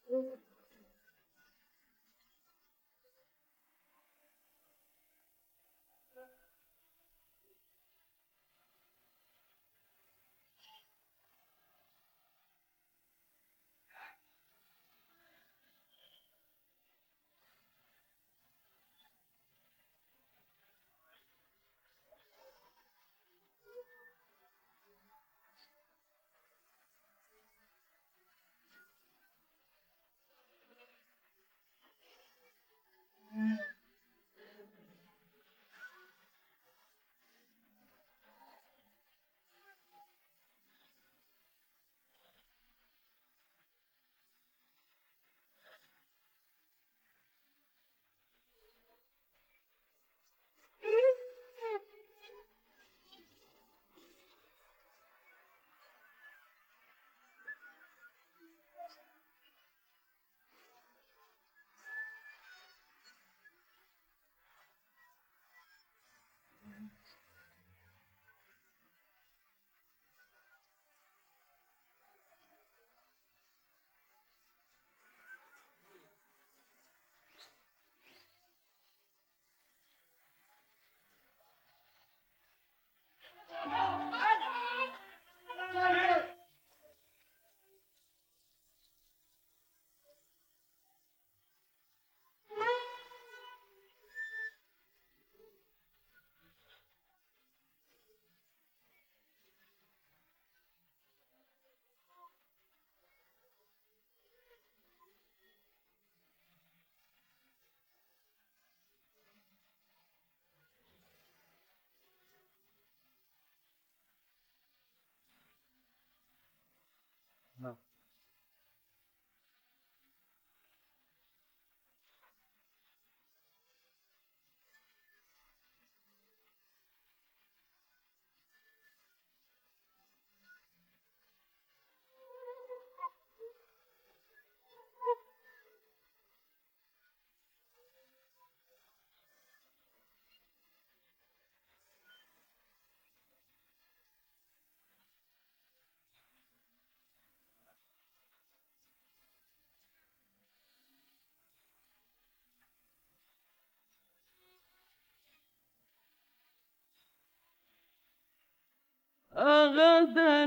غدا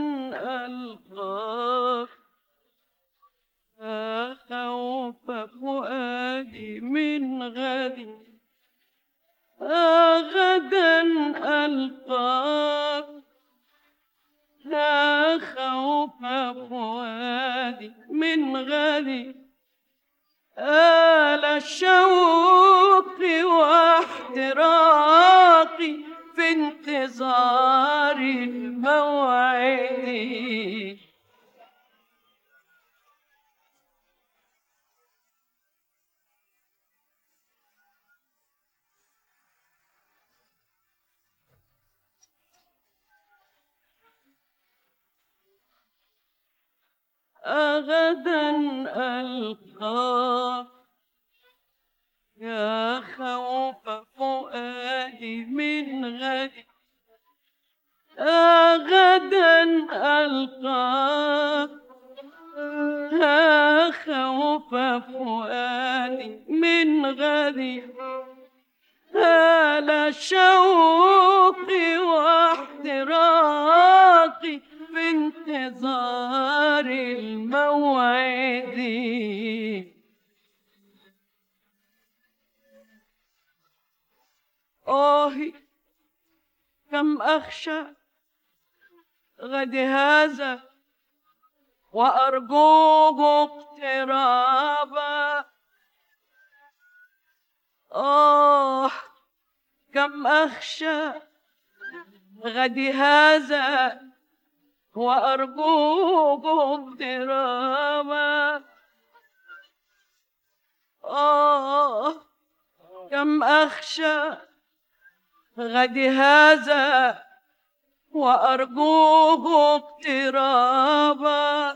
ألقاك لا خوف فؤادي من غدي غدا ألقاك لا خوف فؤادي من غدي آل الشوق واحتراقي في انتظار الموعد غدا ألقاك يا خوف فؤادي من غدي غدا ألقاك يا خوف فؤادي من غدي لا شوقي واحتراقي في انتظار الموعد آهي كم أخشى غد هذا وأرجوه اقترابا كم أخشى غد هذا وأرجوه اقترابا كم أخشى غد هذا وأرجوه اقترابا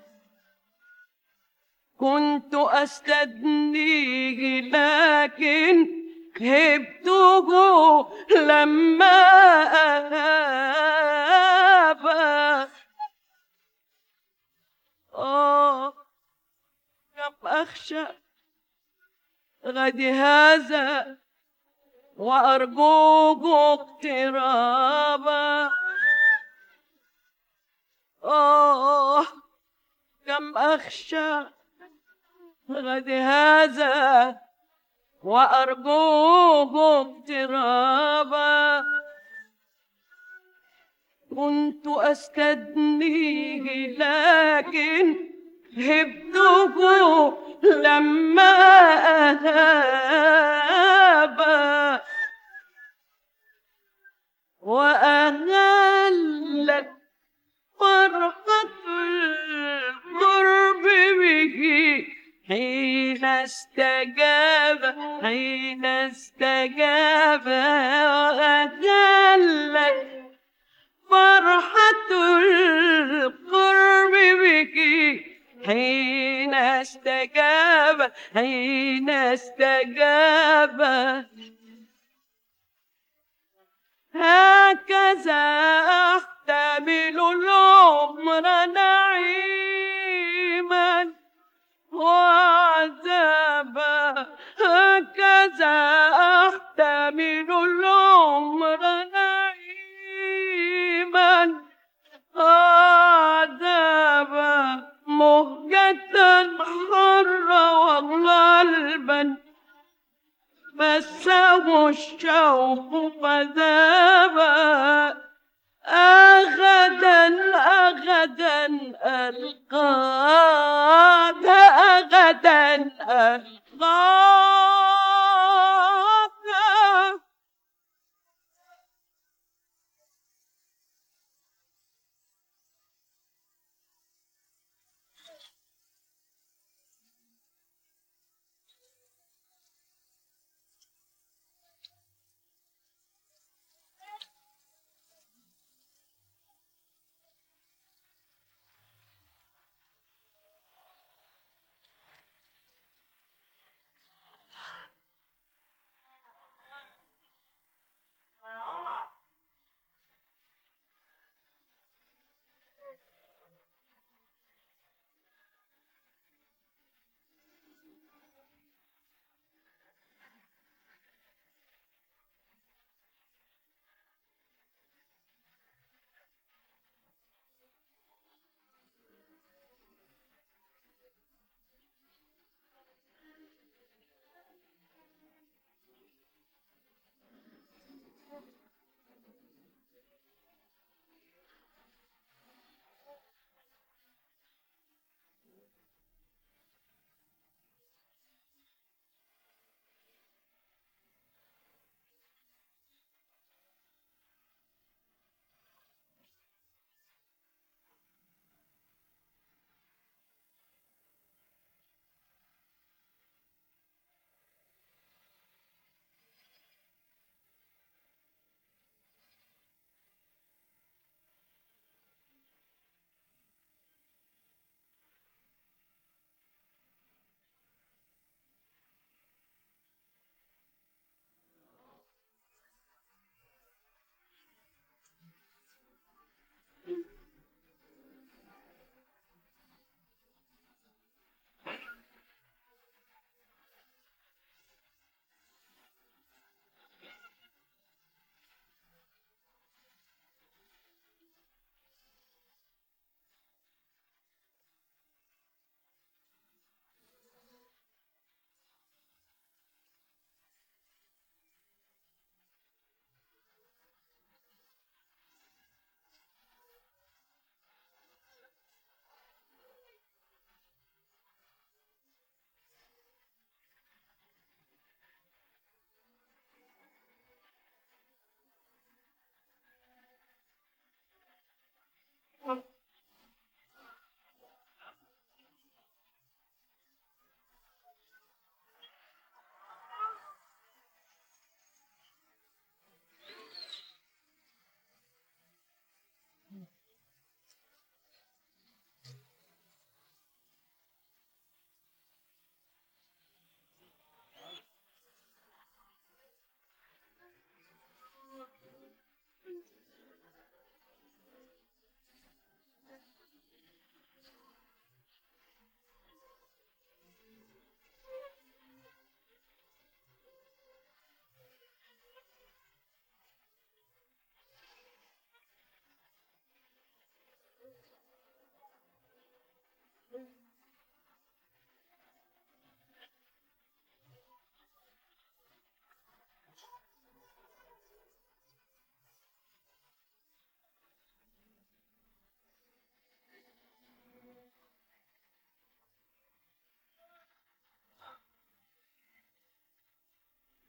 كنت أستدنيه لكن هبته لما أهابا كم أخشى غدي هذا وأرجوك اقترابا. كم أخشى غدي هذا وأرجوك اقترابا. كنت أستدنيه لكن هبته لما أهاب، وأهلت فرحة القرب به حين استجاب، حين استجاب. وأهلت فرحة القرب بك حين استجاب، حين استجاب. هكذا أحتمل العمر نعيما وعذابا. هكذا أحتمل العمر نعيما وعذابا. مهجة حرة وقلبا مسه الشوق فذابا. أغدا أغدا ألقاك، أغدا ألقاك.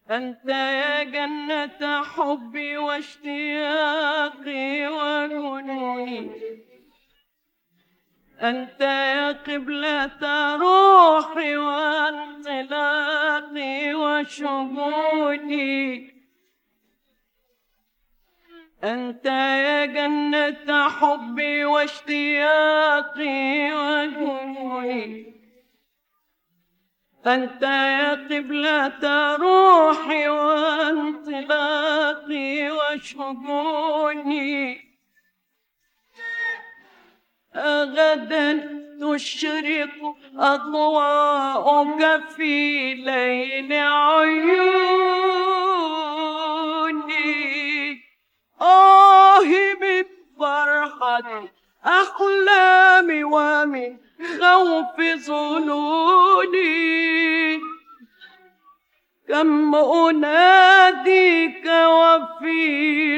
أنت يا جنة حبي واشتياقي وجنوني، أنت يا قبلة روحي وانطلاقي وشجوني، أنت يا جنة حبي واشتياقي وجنوني، أنت يا قبلة روحي وانطلاقي وشجوني. غدا تشرق أضواءك في ليل عيوني، من فرحة أحلامي ومن خوف ظنوني، كم أناديك وفي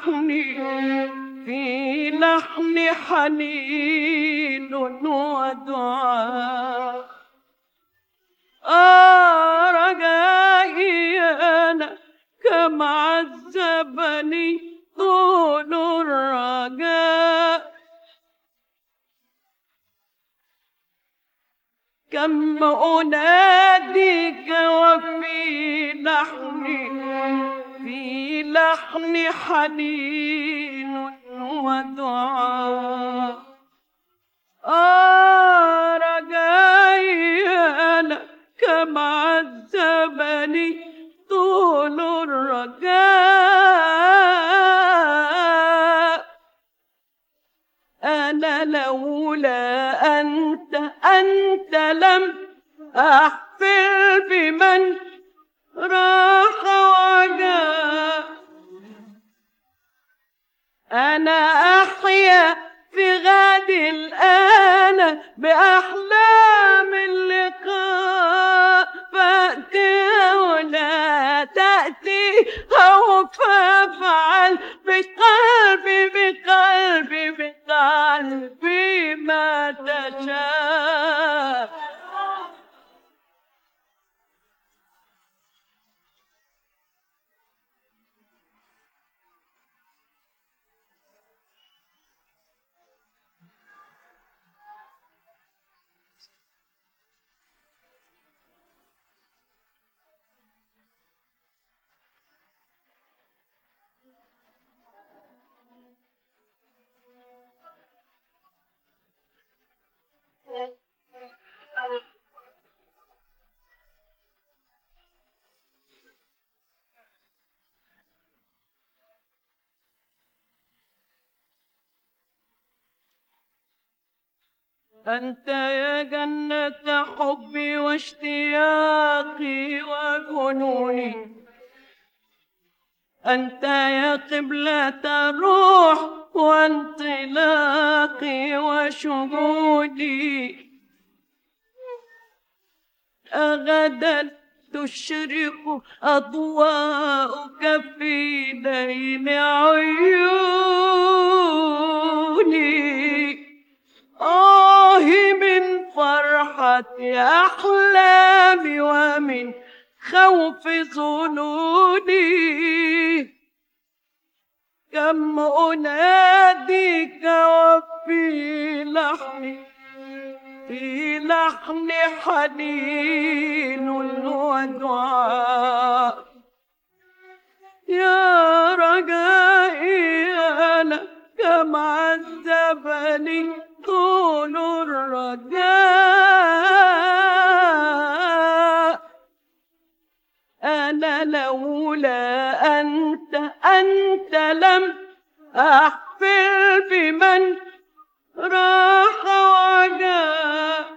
لحن حنين ودعاء. رجائي أنا كم عذبني طول الرجاء، كم أناديك وفي لحن حنين ودعاء. رجائي أنا كم عذبني طول الرجاء، أنا لولا أنت لم أحفل بمن راح وجاء. أنا أحيا في غد الآن بأحلام اللقاء، فأتي ولا تأتي أو فافعل بقلبي ما تشاء. أنت يا جنة حبي واشتياقي وجنوني، أنت يا قبلة الروح وانطلاقي وشهودي. غدا تشرق أضواءك في ليل عيوني، من فرحة أحلامي ومن خوف ظنوني، كم أناديك وفي لحن حنين ودعاء. يا رجائي أنا كم عذبني طول الرجاء، أنا لولا أنت لم أحفل بمن راح وجاء.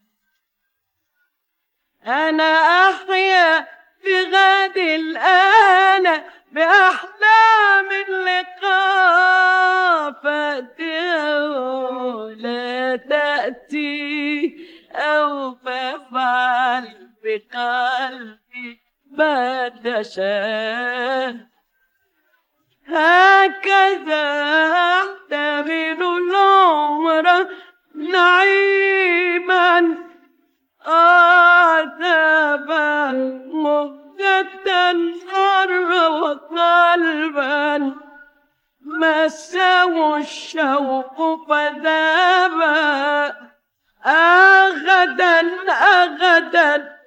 أنا أحيا في غد الآن بأحلام اللقاء، فأتي لا تأتي أو فافعل بقلبي ما تشاء. هكذا أحتمل العمر نعيما عذابا مهجا مرة وقلبا مسه الشوق فذابا غدا غدا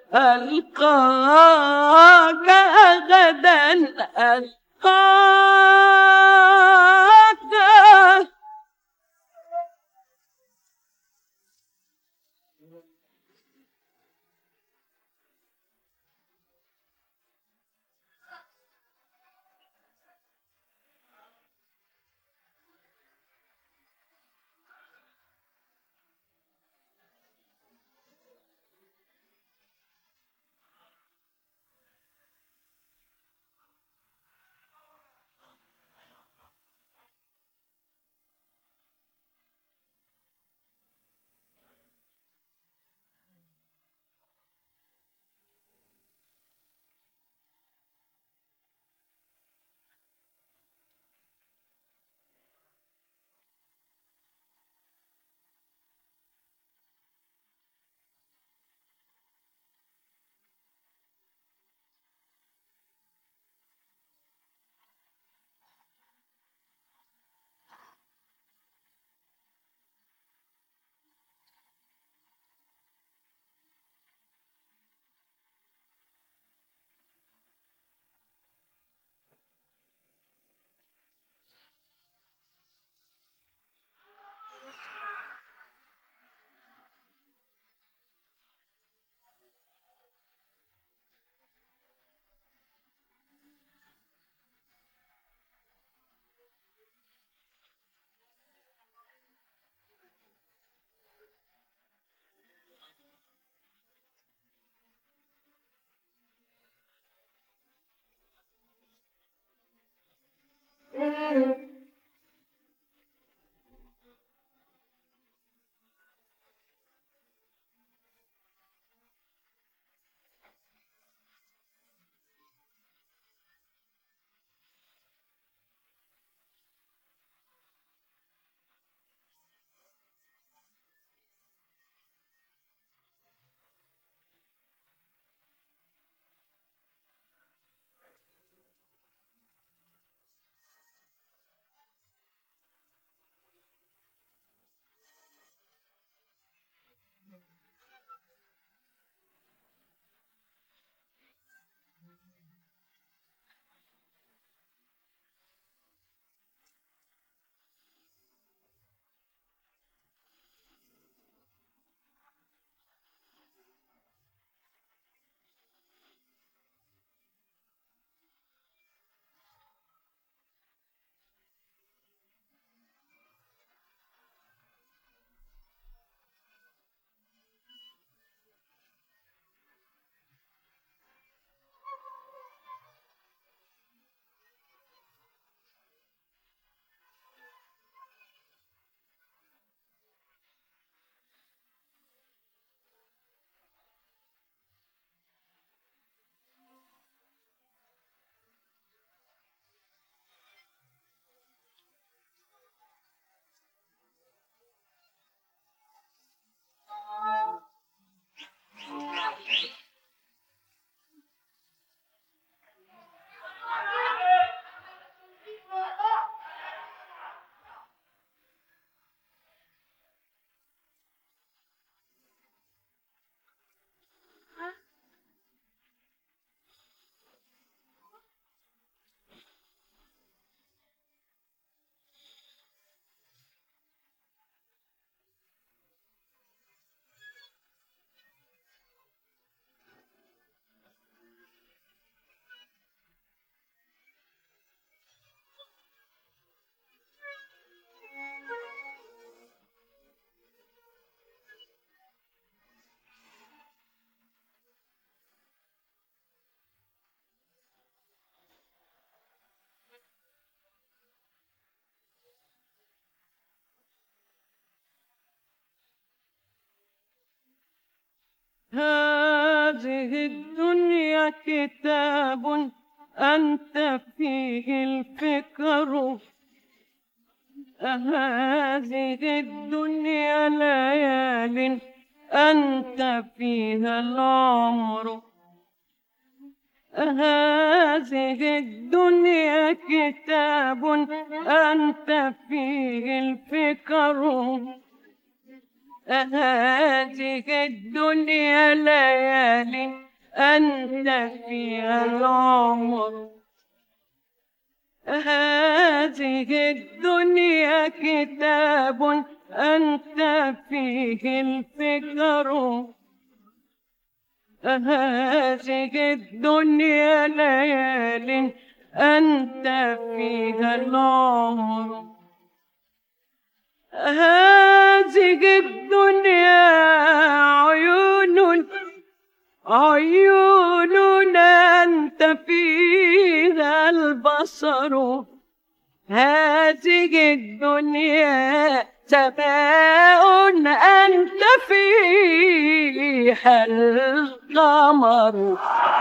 ألقاك غدا ألقاك. هذه الدنيا كتاب أنت فيه الفكر، هذه الدنيا ليال أنت فيها العمر، هذه الدنيا كتاب أنت فيه الفكر، هذه الدنيا ليالي أنت فيها العمر، هذه الدنيا كتاب أنت فيه الفكر، هذه الدنيا ليال أنت فيها العمر، هذه الدنيا عيون أنت فيها البصر، هذه الدنيا سماء أنت فيها القمر.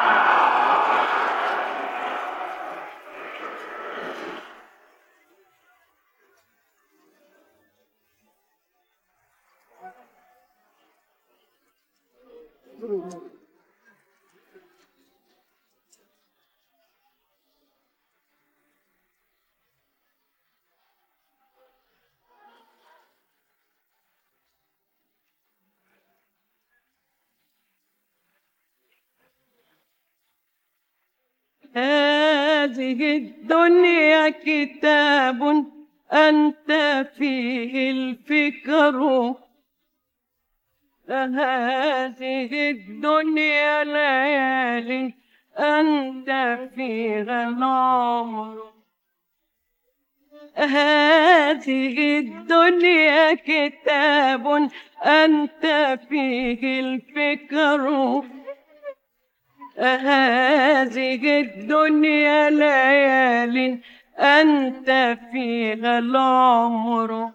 هذه الدنيا كتاب أنت فيه الفكر، هذه الدنيا ليالي أنت فيها العمر، هذه الدنيا كتاب أنت فيه الفكر، هذه الدنيا ليال أنت فيها العمر،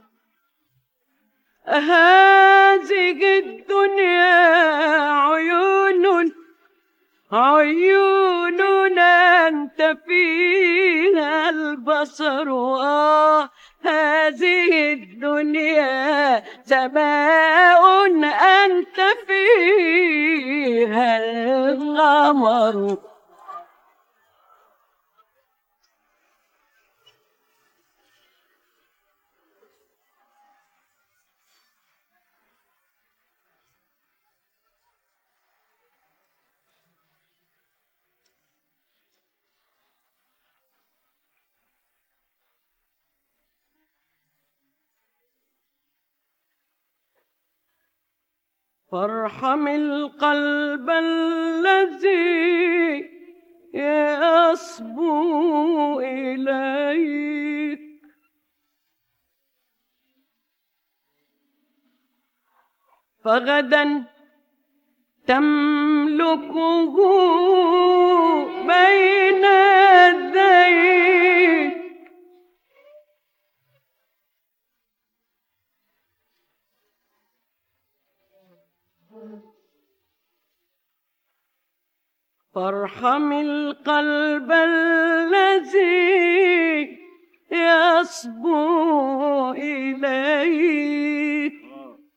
هذه الدنيا عيون أنت فيها البصر، هذه الدنيا سماء أنت فيها القمر. فارحم القلب الذي يصبو إليك، فغدا تملكه بين يديك، فارحم القلب الذي يصبو إليك،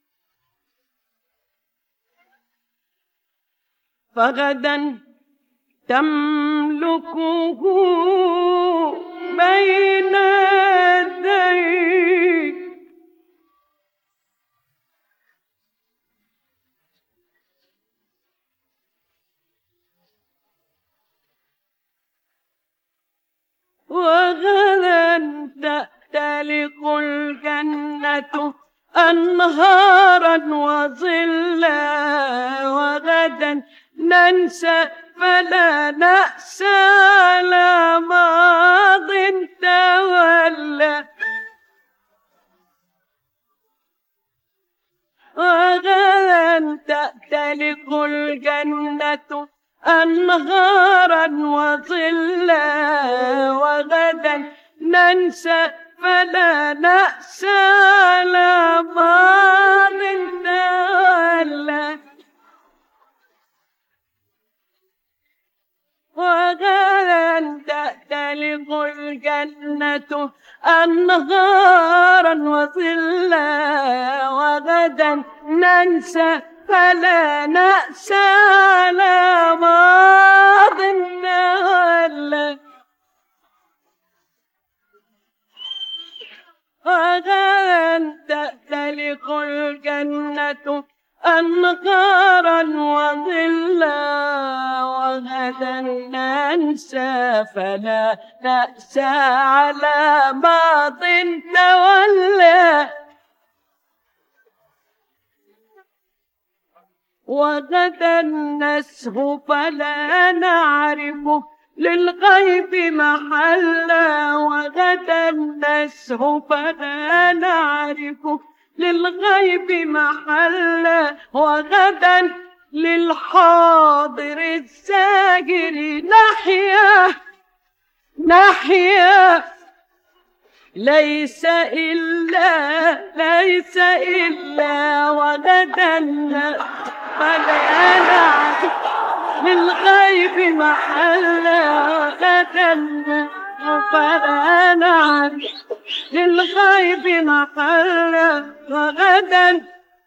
فغدا تملكه بين يديك، وغدا تأتلق الجنة أنهارا وظلا، وغدا ننسى فلا نأسى على ماض تولى، وغدا تأتلق الجنة أنهارا وظلا، وغدا ننسى فلا نأسى على ماض تولى، وغدا تأتلق الجنة أنهارا وظلا، وغدا ننسى فلا نأسى على ماض تولى وغدا تأتلق الجنة أنهارا وظلا وغدا ننسى فلا نأسى على ماض تولى وغدا نسهو فلا نعرف للغيب محلا وغدا نسهو فلا نعرف للغيب محلا وغدا للحاضر الساجر نحيا ليس إلا وغدا فلا نعرف للغيب محلا وغدا فلا نعرف للغيب محلا وغدا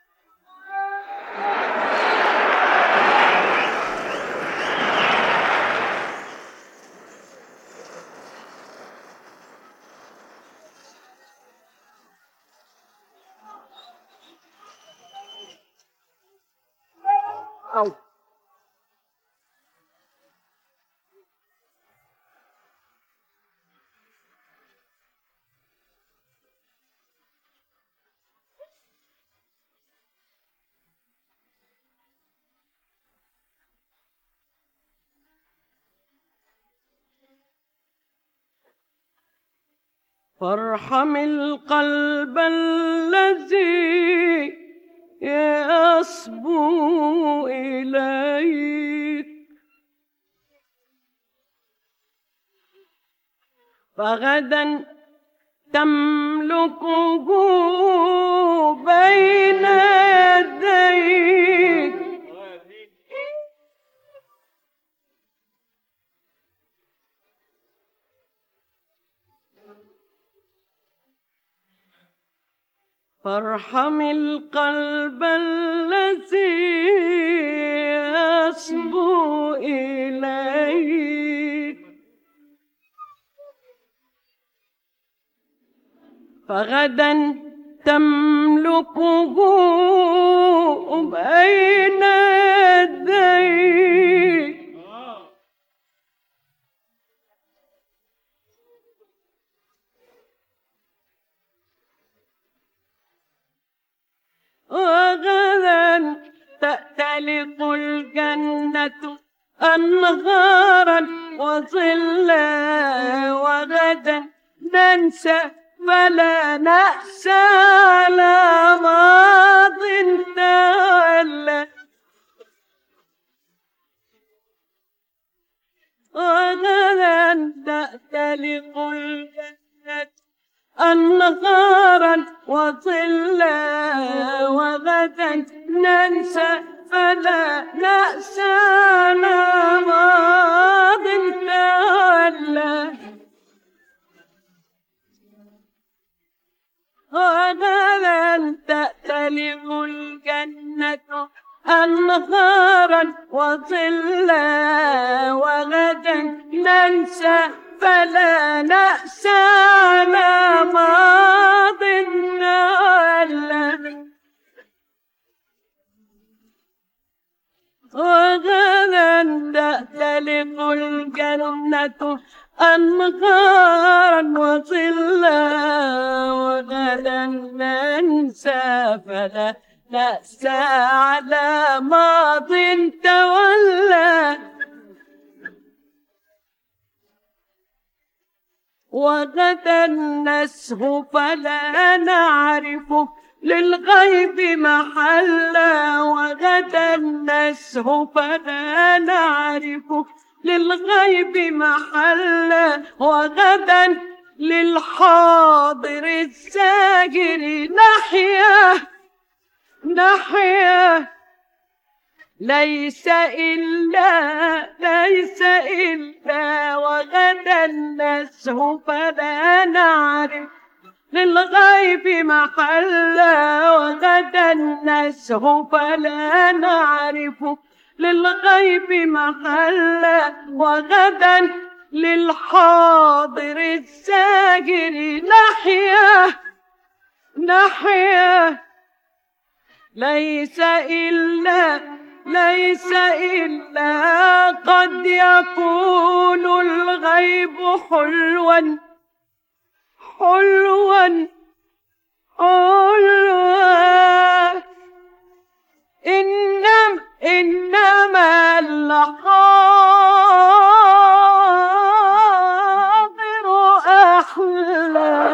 فارحم القلب الذي يصبو إليك فغدا تملكه بين يديك فارحم القلب الذي يصبو إليك فغدا تملكه بين يديك وغدا تأتلق الجنة أنهارا وظلا وغدا ننسى فلا نأسى على ماض تولى وغدا تأتلق الجنة أنهارا وظلا وغدا ننسى فلا نأسى على ماض تولى وغدا تأتلق الجنة أنهارا وظلا وغدا ننسى فلا نأسى على ماض تولى وغدا تأتلق الجنة أنهارا وظلا وغدا ننسى فلا نأسى على ماض تولى وغدا نسهو فلا نعرف للغيب محلا وغدا نسهو فلا نعرف للغيب محلا وغدا للحاضر الساجر نحيا ليس إلا وغدا نسهو فلا نعرف للغيب محلا وغدا نسهو فلا نعرف للغيب محلا وغدا للحاضر الزاجر نحيا نحيا ليس إلا قد يكون الغيب حلوا حلوا حلوا إنما الحاضر أحلى.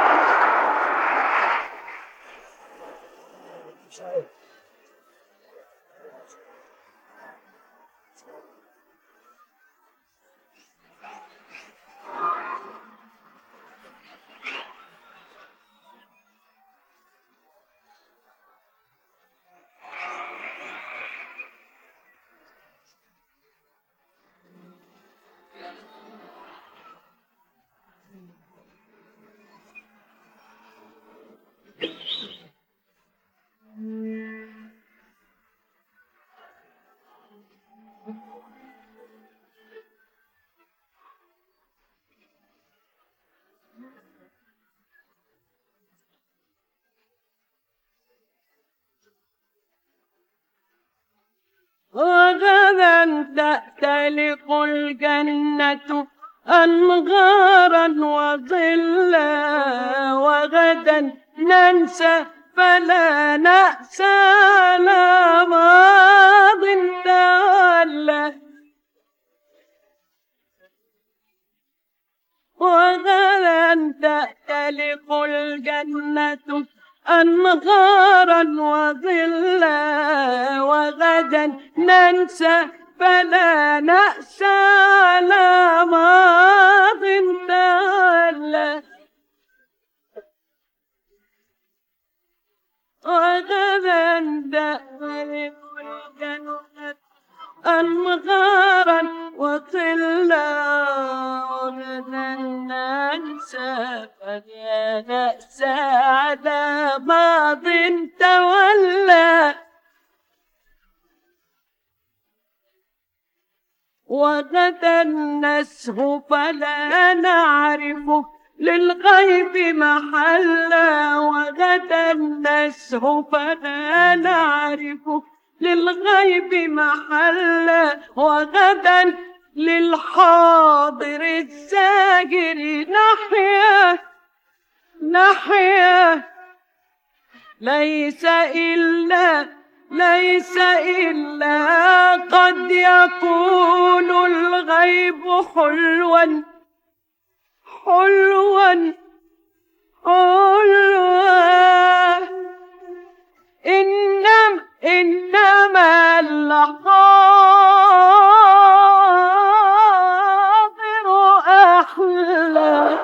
وغدا تأتلق الجنة أنهارا وظلا وغدا ننسى فلا نأسى على ماض تولى وغدا تأتلق الجنة أنهارا وظلا وغدا ننسى فلا نأسى على ماض تولى وغدا تأتلق الجنة أنهارا وظلا وغدا ننسى فلا نأسى على ماض تولى وغدا نسهو فلا نعرف للغيب محلا وغدا نسهو فلا نعرف للغيب محلا وغدا للحاضر الزاجر نحيا نحيا ليس إلا قد يكون الغيب حلوا حلوا حلوا إنما الحاضر أحلى.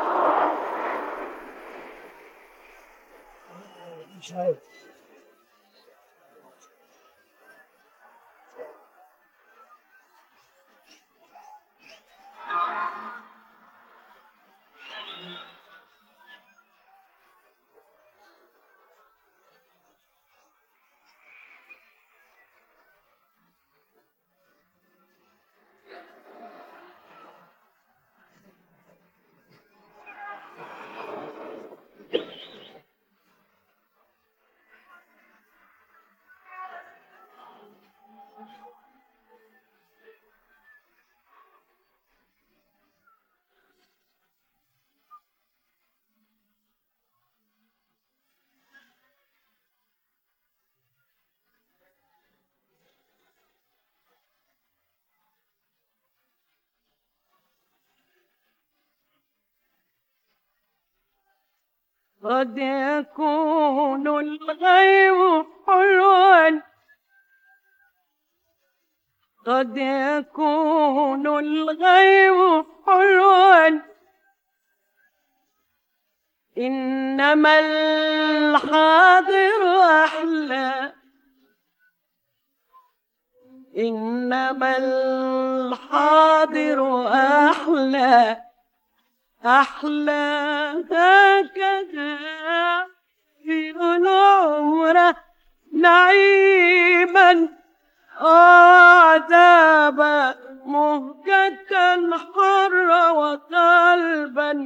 قد يكون الغيب حلوا قد يكون الغيب حلوا إنما الحاضر أحلى إنما الحاضر أحلى أحلى هكذا في العمر نعيما عذابا مهجة حر وقلبا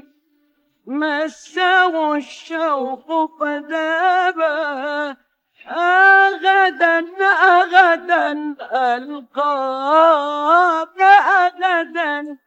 مسه الشوق فذابا. غدا غدا ألقاك غدا